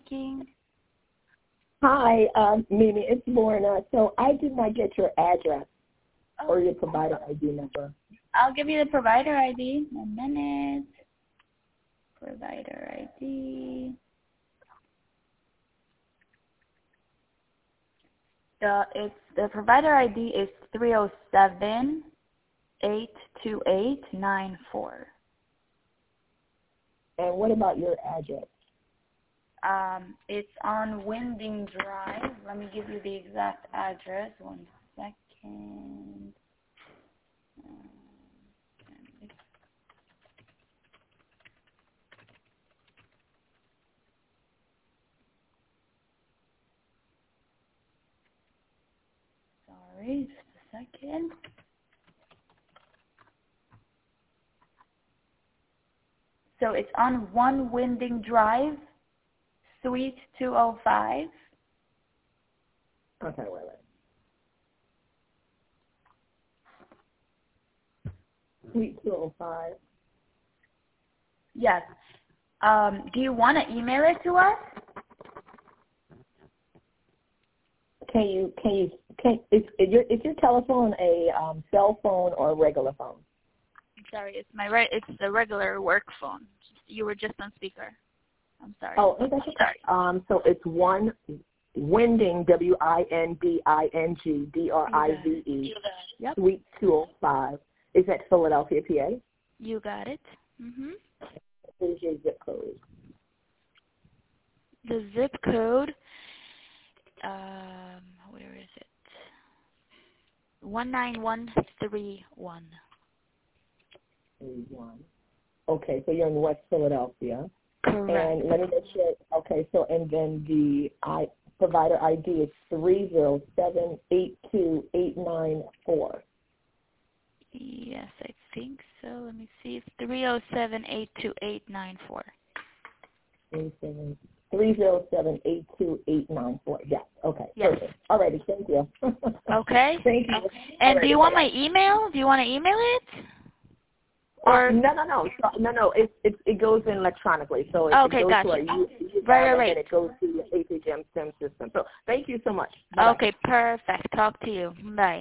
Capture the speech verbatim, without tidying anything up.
speaking. Hi, um, Mimi, it's Lorna. So I did not get your address Oh, or your provider I D number. I'll give you the provider I D. One minute. Provider I D. The it's the provider I D is three zero seven eight two eight nine four. And what about your address? Um, it's on Winding Drive. Let me give you the exact address. One second. Um, Sorry, just a second. So it's on One Winding Drive, Suite two oh five. Okay, wait, wait. Suite two oh five. Yes. Um, do you want to email it to us? Can you, can you, can, is, is your, is your telephone a um, cell phone or a regular phone? I'm sorry, it's my re- it's the regular work phone. You were just on speaker. I'm sorry. Oh, that's okay. Sorry. Um, so it's one Winding, W I N D I N G D R I V E, Yep. Suite two oh five. Is that Philadelphia, P A? You got it. Mhm. What is your zip code? The zip code. Um, where is it? One nine one three one. Three one. Okay, so you're in West Philadelphia. Correct. And let me make sure. Okay, so and then the I provider I D is three zero seven eight two eight nine four. Yes, I think so. Let me see. It's three zero seven eight two eight nine four. Three seven three zero seven eight two eight nine four. Yes. Okay. Yes. Perfect. Alrighty. Thank you. Okay. Thank you. Okay. And Alrighty, do you want bye-bye. my email? Do you want to email it? Or Or uh, no, no, no, so, no, no. It it it goes in electronically, so it, oh, it okay, goes gotcha. to our U, U Right, right, and right. then it goes to the H H M STEM system. So thank you so much. Bye-bye. Okay, perfect. Talk to you. Bye.